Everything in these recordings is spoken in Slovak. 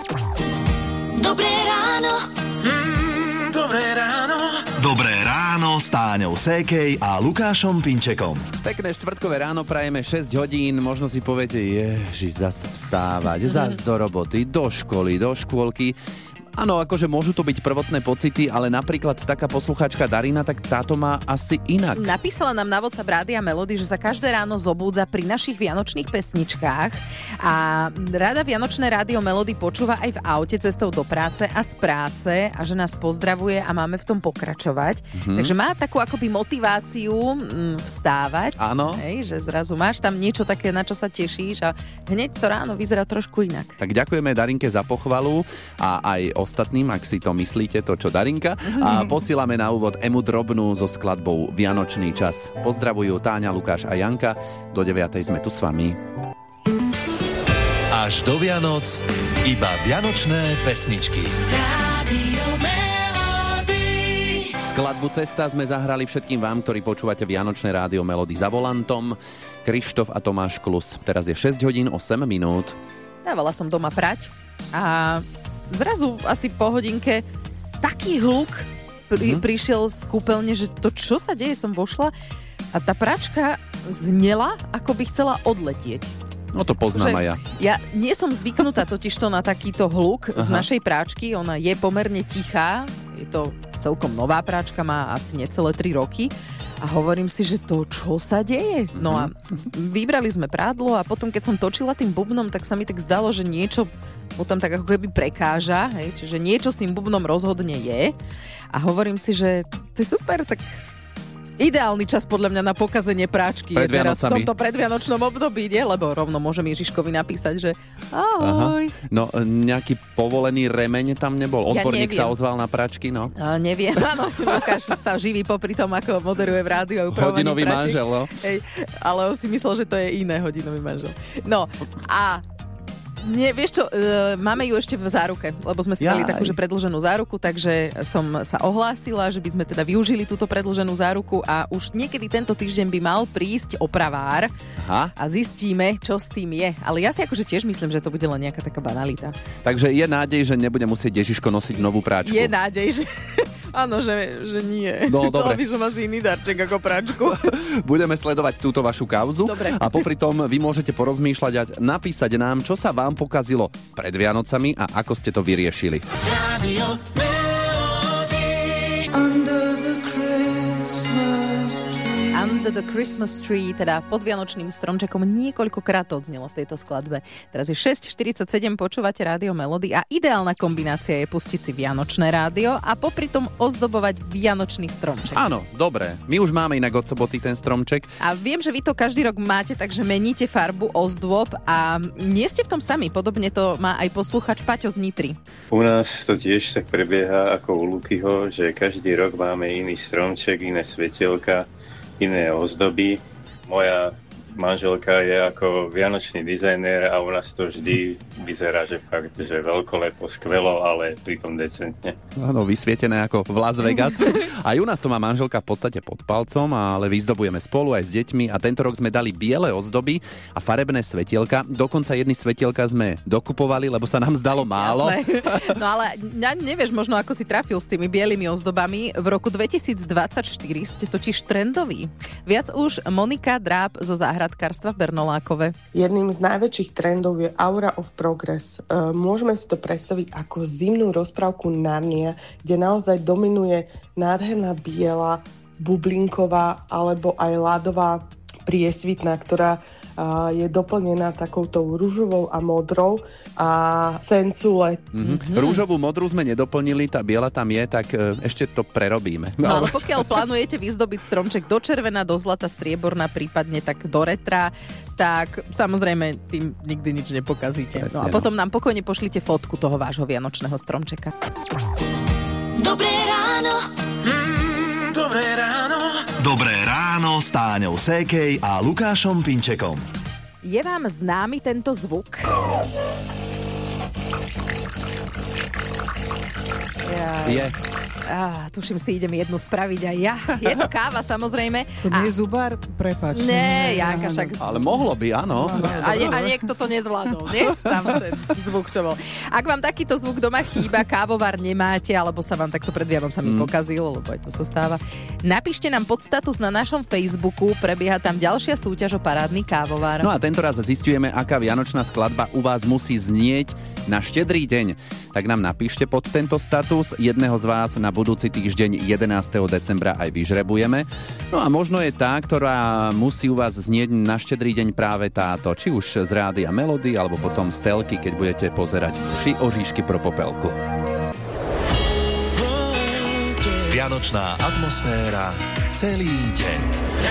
Dobré ráno. Dobré ráno. Dobré ráno s Táňou Sékej a Lukášom Pinčekom. Pekné štvrtkové ráno, prajeme 6 hodín, možno si poviete, ježiš, zas vstávať, zas do roboty, do školy, do škôlky. Áno, akože môžu to byť prvotné pocity, ale napríklad taká poslucháčka Darina, tak táto má asi inak. Napísala nám na WhatsApp Rádia Melody, že sa každé ráno zobúdza pri našich vianočných pesničkách a rada Vianočné Rádio Melody počúva aj v aute cestou do práce a z práce a že nás pozdravuje a máme v tom pokračovať. Takže má takú akoby motiváciu vstávať. Áno. Hej, že zrazu máš tam niečo také, na čo sa tešíš a hneď to ráno vyzerá trošku inak. Tak ďakujeme Darinke za pochvalu a aj ostatným, ak si to myslíte, to čo Darinka. A posílame na úvod Emu Drobnú so skladbou Vianočný čas. Pozdravujú Táňa, Lukáš a Janka. Do 9:00 sme tu s vami. Až do Vianoc iba vianočné pesničky. Skladbu Cesta sme zahrali všetkým vám, ktorí počúvate Vianočné Rádio Melody za volantom. Krištof a Tomáš Klus. Teraz je 6 hodín 8 minút. Dávala som doma prať a zrazu asi po hodinke taký hluk prišiel z kúpeľne, že to čo sa deje, som vošla a tá pračka znela, ako by chcela odletieť. No to poznám aj ja. Ja nie som zvyknutá totižto na takýto hluk z našej práčky, ona je pomerne tichá, je to celkom nová práčka, má asi necelé 3 roky. A hovorím si, že to čo sa deje? No a vybrali sme prádlo a potom, keď som točila tým bubnom, tak sa mi tak zdalo, že niečo mu tam tak ako keby prekáža, hej? Čiže niečo s tým bubnom rozhodne je. A hovorím si, že to je super, tak ideálny čas podľa mňa na pokazenie práčky je teraz v tomto predvianočnom období, nie? Lebo rovno môžem Ježiškovi napísať, že ahoj. Aha. No nejaký povolený remeň tam nebol? Odborník sa ozval na práčky, no? Neviem, áno. Lukáš sa živí popri tom, ako moderuje v rádiu a upravovaní hodinový práčik. Manžel, no? Hej, ale on si myslel, že to je iné hodinový manžel. No a nie, vieš čo, máme ju ešte v záruke, lebo sme si dali takú, že predĺženú záruku, takže som sa ohlásila, že by sme teda využili túto predĺženú záruku a už niekedy tento týždeň by mal prísť opravár a zistíme, čo s tým je. Ale ja si akože tiež myslím, že to bude len nejaká taká banalita. Takže je nádej, že nebude musieť Ježiško nosiť novú práčku. Je nádej, že... Áno, že nie. No, dobre. Chcela by som asi iný darček ako práčku. Budeme sledovať túto vašu kauzu. Dobre. A popri tom vy môžete porozmýšľať a napísať nám, čo sa vám pokazilo pred Vianocami a ako ste to vyriešili. Radio Under the Christmas Tree, teda pod vianočným stromčekom, niekoľkokrát to odznelo v tejto skladbe. Teraz je 6:47, počúvate Rádio Melody a ideálna kombinácia je pustiť si vianočné rádio a popri tom ozdobovať vianočný stromček. Áno, dobre. My už máme inak od soboty ten stromček. A viem, že vy to každý rok máte, takže meníte farbu, ozdôb a nie ste v tom sami. Podobne to má aj posluchač Paťo z Nitry. U nás to tiež tak prebieha ako u Lukyho, že každý rok máme iný stromček, iné svetielka, iné ozdoby. Moja manželka je ako vianočný dizajner a u nás to vždy vyzerá, že fakt, že veľkolepo, skvelo, ale pritom decentne. Áno, vysvietené ako v Las Vegas. Aj u nás to má manželka v podstate pod palcom, ale vyzdobujeme spolu aj s deťmi a tento rok sme dali biele ozdoby a farebné svetielka. Dokonca jedny svetielka sme dokupovali, lebo sa nám zdalo málo. Jasné. No ale nevieš možno, ako si trafil s tými bielými ozdobami. V roku 2024 ste totiž trendoví. Viac už Monika Dráb zo záhradkárstva v Bernolákove. Jedným z najväčších trendov je Aura of Progress. Môžeme si to predstaviť ako zimnú rozprávku Narnia, kde naozaj dominuje nádherná biela, bublinková alebo aj ľadová priesvitná, ktorá je doplnená takouto ružovou a modrou a sencule. Rúžovú, modrú sme nedoplnili, tá biela tam je, tak ešte to prerobíme. No ale pokiaľ plánujete vyzdobiť stromček do červená, do zlata, strieborná, prípadne tak do retra, tak samozrejme tým nikdy nič nepokazíte. Presne, no a potom nám pokojne pošlite fotku toho vášho vianočného stromčeka. Dobré ráno. Dobré ráno. Dobré ráno s Táňou Sékej a Lukášom Pinčekom. Je vám známy tento zvuk? Je. Tuším si, idem jednu spraviť aj ja. Je to káva, samozrejme. To nie je zubár? Prepáč. Nie, Janka, však... Ale mohlo by, áno. A niekto to nezvládol, nie? Tam ten zvuk, čo bol. Ak vám takýto zvuk doma chýba, kávovar nemáte, alebo sa vám takto pred Vianocami pokazil, lebo aj to sa stáva, napíšte nám pod status na našom Facebooku, prebieha tam ďalšia súťaž o parádny kávovar. No a tento raz zistujeme, aká vianočná skladba u vás musí znieť na Štedrý deň. Tak nám napíšte pod tento status, jedného z vás na budúci týždeň 11. decembra aj vyžrebujeme. No a možno je tá, ktorá musí u vás znieť na Štedrý deň práve táto, či už z Rádia Melody, alebo potom z telky, keď budete pozerať Ši Oříšky pro popelku. Vianočná atmosféra celý deň.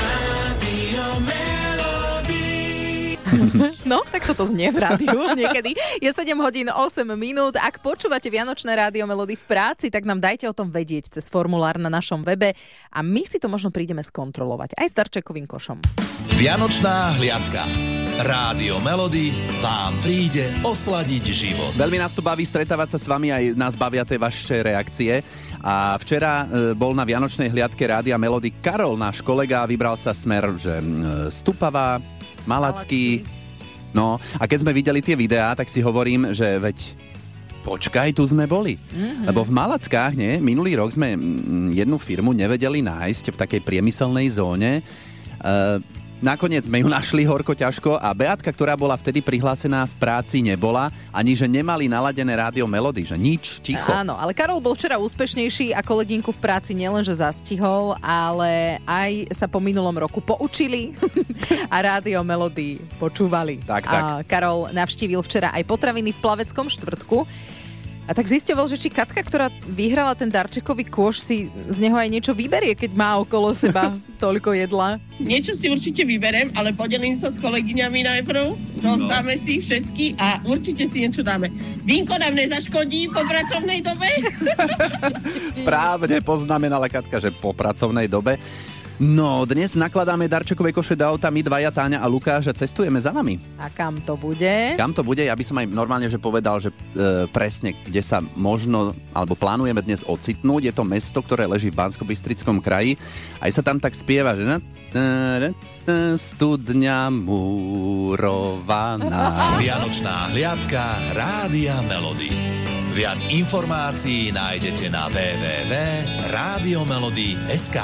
No, tak toto znie v rádiu niekedy. Je 7 hodín 8 minút. Ak počúvate Vianočné rádio Melody v práci, tak nám dajte o tom vedieť cez formulár na našom webe a my si to možno prídeme skontrolovať aj s darčekovým košom. Vianočná hliadka. Rádio Melody vám príde osladiť život. Veľmi nás tu baví stretávať sa s vami, aj nás bavia tie vaše reakcie. A včera bol na Vianočnej hliadke Rádia Melody Karol, náš kolega, vybral sa smer, že Stupavá, Malacký. No, a keď sme videli tie videá, tak si hovorím, že veď počkaj, tu sme boli. Lebo v Malackách, nie, minulý rok sme jednu firmu nevedeli nájsť v takej priemyselnej zóne. Nakoniec sme ju našli horko ťažko a Beatka, ktorá bola vtedy prihlásená v práci, nebola, ani že nemali naladené Rádio Melody, že nič, ticho. Áno, ale Karol bol včera úspešnejší a kolegynku v práci nielenže zastihol, ale aj sa po minulom roku poučili a Rádio Melody počúvali. Tak. A Karol navštívil včera aj potraviny v Plaveckom štvrtku. A tak zisťoval, že či Katka, ktorá vyhrala ten darčekový kôš, si z neho aj niečo vyberie, keď má okolo seba toľko jedla. Niečo si určite vyberiem, ale podelím sa s kolegyňami najprv, rozdáme si všetky a určite si niečo dáme. Vínko nám nezaškodí po pracovnej dobe? Správne poznamenala Katka, že po pracovnej dobe. No, dnes nakladáme darčekové koše do auta, my dvaja, Táňa a Lukáš, a cestujeme za vami. A kam to bude? Kam to bude? Ja by som aj normálne že povedal, že presne, kde sa možno, alebo plánujeme dnes ocitnúť. Je to mesto, ktoré leží v Banskobystrickom kraji. Aj sa tam tak spieva, že studňa murovaná. Vianočná hliadka Rádia Melody. Viac informácií nájdete na www.radiomelody.sk.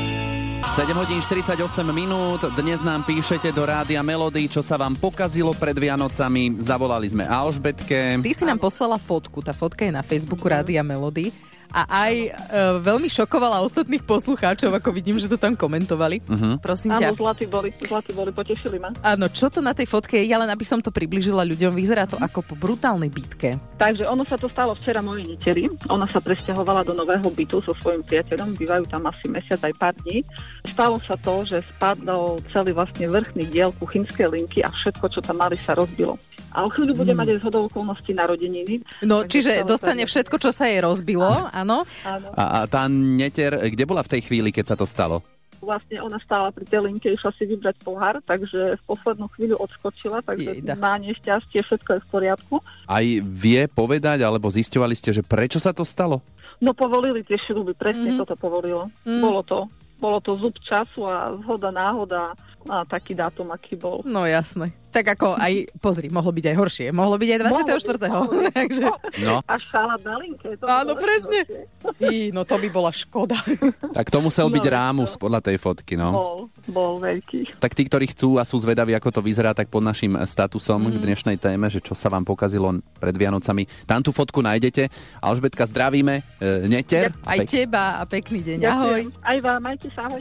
7 hodín 48 minút, dnes nám píšete do Rádia Melody, čo sa vám pokazilo pred Vianocami. Zavolali sme Alžbetke. Ty si nám poslala fotku, tá fotka je na Facebooku Rádia Melody a aj veľmi šokovala ostatných poslucháčov, ako vidím, že to tam komentovali. Prosím ťa. Áno, zlatí boli, potešili ma. Áno, čo to na tej fotke je? Ja len aby som to približila ľuďom, vyzerá to ako po brutálnej bitke. Takže ono sa to stalo včera mojej neteri. Ona sa presťahovala do nového bytu so svojím priateľom, bývajú tam asi mesiac aj pár dní. Stalo sa to, že spadol celý vlastne vrchný diel kuchynskej linky a všetko, čo tam mali, sa rozbilo. A o chvíľu bude mať aj zhodou okolností narodeniny. No, čiže dostane všetko, čo sa jej rozbilo, áno? A tá neter, kde bola v tej chvíli, keď sa to stalo? Vlastne ona stála pri tej linke, išla si vybrať pohár, takže v poslednú chvíľu odskočila, takže na nešťastie všetko je v poriadku. Aj vie povedať, alebo zisťovali ste, že prečo sa to stalo? No, povolili tie šruby, presne toto povolilo. Bolo to zub času a zhoda náhoda a taký dátum, aký bol. No jasné. Tak ako aj, pozri, mohlo byť aj horšie. Mohlo byť aj 24. Takže... No. A šalát na linke. Áno, presne. No to by bola škoda. Tak to musel byť rámus podľa tej fotky, no. Bol veľký. Tak tí, ktorí chcú a sú zvedaví, ako to vyzerá, tak pod našim statusom k dnešnej téme, že čo sa vám pokazilo pred Vianocami, tam tú fotku nájdete. Alžbetka, zdravíme. Neter. Aj teba a pekný deň. Ďakujem. Ahoj. Aj vám, majte sa, ahoj.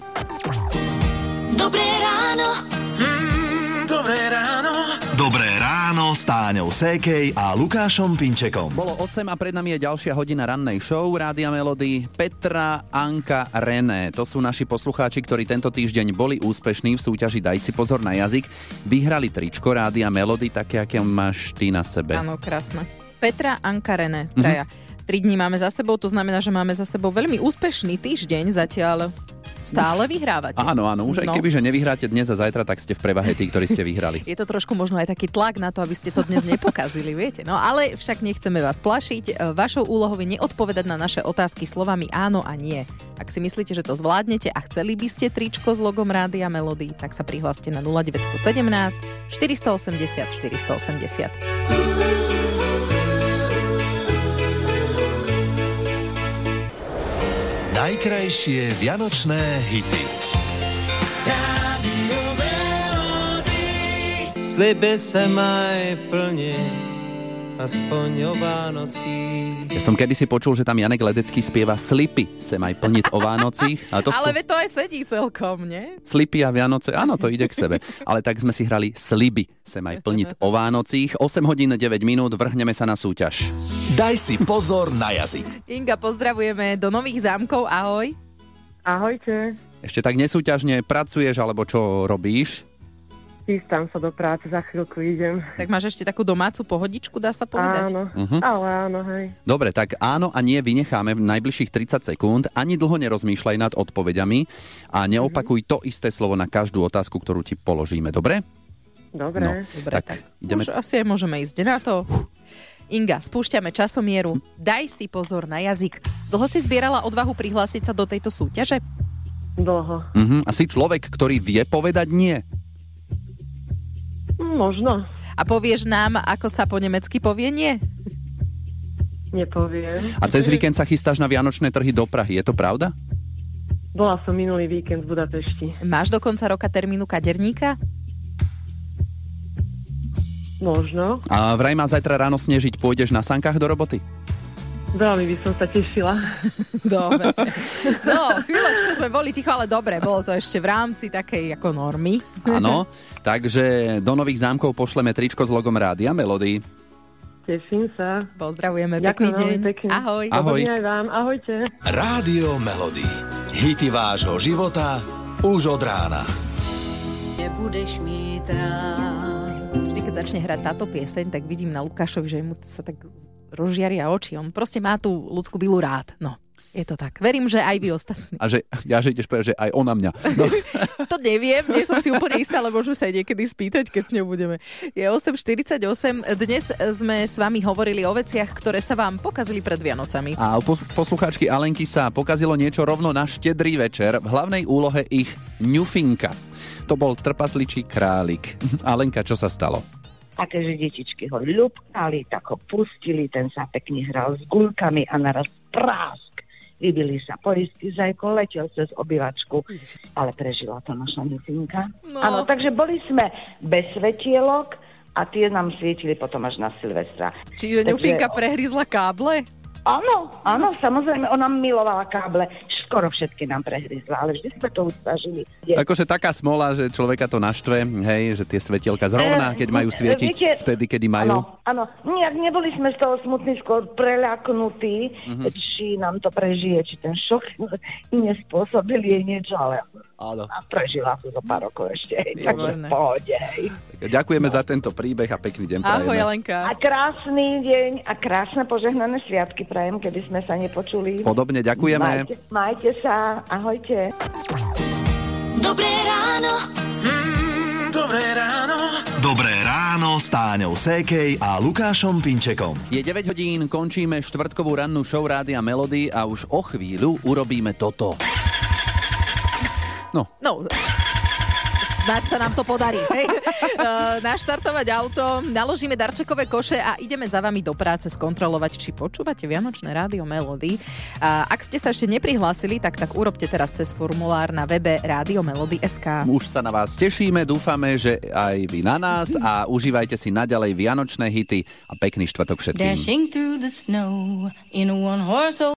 Dobré ráno. Dobré ráno. Dobré ráno s Táňou Sékej a Lukášom Pinčekom. Bolo 8 a pred nami je ďalšia hodina rannej show Rádia Melody. Petra, Anka, René. To sú naši poslucháči, ktorí tento týždeň boli úspešní v súťaži Daj si pozor na jazyk. Vyhrali tričko Rádia Melody, také, aké máš ty na sebe. Áno, krásne. Petra, Anka, René. Traja. 3 dní máme za sebou, to znamená, že máme za sebou veľmi úspešný týždeň zatiaľ. Stále vyhrávate. Áno, už aj keby, že nevyhráte dnes a zajtra, tak ste v prevahe tí, ktorí ste vyhrali. Je to trošku možno aj taký tlak na to, aby ste to dnes nepokazili, viete. No ale však nechceme vás plašiť. Vašou úlohou je neodpovedať na naše otázky slovami áno a nie. Ak si myslíte, že to zvládnete a chceli by ste tričko s logom Rádia Melody, tak sa prihláste na 0917 480 480. Najkrajšie vianočné hity. Rádio Melody. Sliby se maj plne, aspoň o Vánocí. Ja som kedysi počul, že tam Janek Ledecký spieva Slipy se maj plniť o Vánocích. Ale to aj sedí celkom, nie? Slipy a Vianoce, áno, to ide k sebe. Ale tak sme si hrali Sliby se maj plniť o Vánocích. 8 hodín 9 minút, vrhneme sa na súťaž. Daj si pozor na jazyk. Inga, pozdravujeme do Nových Zámkov, ahoj. Ahojte. Ešte tak nesúťažne pracuješ, alebo čo robíš? Chystám sa do práce, za chvíľku idem. Tak máš ešte takú domácu pohodičku, dá sa povedať? Áno, ale áno, hej. Dobre, tak áno a nie vynecháme v najbližších 30 sekúnd. Ani dlho nerozmýšľaj nad odpoveďami a neopakuj to isté slovo na každú otázku, ktorú ti položíme, dobre? Dobre. No, dobre, tak ideme. Už asi aj môžeme ísť na to. Inga, spúšťame časomieru. Daj si pozor na jazyk. Dlho si zbierala odvahu prihlásiť sa do tejto súťaže? Dlho. A si človek, ktorý vie povedať nie? Možno. A povieš nám, ako sa po nemecky povie nie? Nepoviem. A cez víkend sa chystáš na vianočné trhy do Prahy, je to pravda? Bola som minulý víkend v Budapešti. Máš do konca roka termínu kaderníka? Možno. A vraj má zajtra ráno snežiť, pôjdeš na sankách do roboty? Veľmi by som sa tešila. Dobre. No, chvíľočku sme boli ticho, ale dobre, bolo to ešte v rámci takej ako normy. Áno, takže do Nových Zámkov pošleme tričko s logom Rádia Melody. Teším sa. Pozdravujeme, pekný deň. Pekne. Ahoj. Ahoj. Aj vám, ahojte. Rádio Melody. Hity vášho života už od rána. Nebudeš mít rád. Vždy, keď začne hrať táto pieseň, tak vidím na Lukášovi, že mu sa tak rozžiaria oči. On proste má tú ľudskú Bilu rád. No, je to tak. Verím, že aj vy ostatní. A že ideš povedať, že aj ona mňa. No. To neviem, nie som si úplne istá, ale môžu sa aj niekedy spýtať, keď s ňou budeme. Je 8:48. Dnes sme s vami hovorili o veciach, ktoré sa vám pokazili pred Vianocami. A u poslucháčky Alenky sa pokazilo niečo rovno na štedrý večer. V hlavnej úlohe ich ňufinka. To bol trpasličí králik. Alenka, čo sa stalo? Také, že detičky ho ľupkali, tak ho pustili, ten sa pekne hral s guľkami a naraz prásk. Vybili sa poistky, zajko letel cez obývačku, ale prežila to naša ňufinka. No. Áno, takže boli sme bez svetielok a tie nám svietili potom až na Silvestra. Čiže ňufinka prehryzla káble? Áno, samozrejme, ona milovala káble. Skoro všetky nám prehryzla, ale vždy sme to ustažili. Akože taká smola, že človeka to naštve, hej, že tie svetielka zrovna, keď majú svietiť vtedy, kedy majú. Áno, nejak neboli sme z toho smutní, skôr preľaknutí, či nám to prežije, či ten šok nespôsobil jej niečo, ale prežila to zo pár rokov ešte. Takže pohode. Ďakujeme za tento príbeh a pekný deň prajeme. Ahoj, Jelenka. A krásny deň a krásne požehnané sviatky prajem, keby sme sa nepočuli. Podobne ďakujeme. Majte sa, ahojte. Dobré ráno. Dobré ráno. Dobré ráno s Táňou Sékej a Lukášom Pinčekom. Je 9 hodín, končíme štvrtkovú rannú show Rádia Melody a už o chvíľu urobíme toto. No, snáď sa nám to podarí. Hej. Naštartovať auto, naložíme darčekové koše a ideme za vami do práce skontrolovať, či počúvate Vianočné Rádio Melody. Ak ste sa ešte neprihlásili, tak urobte teraz cez formulár na webe Rádio Melody.sk. Už sa na vás tešíme, dúfame, že aj vy na nás a užívajte si naďalej vianočné hity a pekný štvrtok všetkým. Dashing through the snow in a one horse